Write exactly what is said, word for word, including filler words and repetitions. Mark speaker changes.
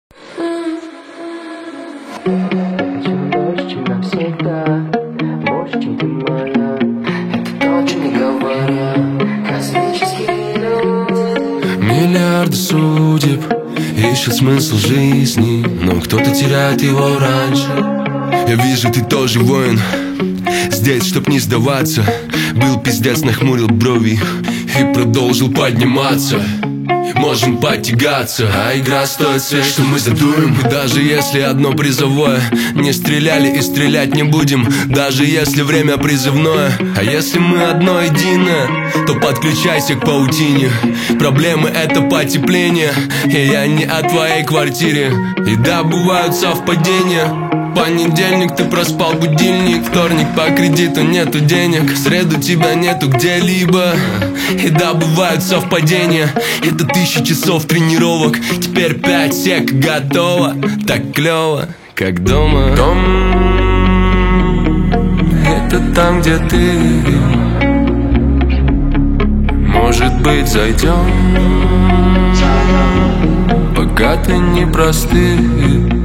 Speaker 1: Чем больше, чем навсегда, больше, чем ты моя. Это то, чем не говоря, космический лед.
Speaker 2: Миллиарды судеб ищут смысл жизни, но кто-то теряет его раньше. Я вижу, ты тоже воин, здесь, чтоб не сдаваться. Был пиздец, нахмурил брови и продолжил подниматься. Можем потягаться, а игра стоит свеч, что мы задуем. И даже если одно призовое, не стреляли и стрелять не будем. Даже если время призывное, а если мы одно единое, то подключайся к паутине. Проблемы — это потепление, и я не о твоей квартире. И да, бывают совпадения. Понедельник ты проспал будильник, вторник по кредиту нету денег, в среду тебя нету где-либо. И да, бывают совпадения. Это тысячи часов тренировок, теперь пять сек готово. Так клево, как дома. Дом — это там, где ты. Может быть, зайдем, пока ты не простыл.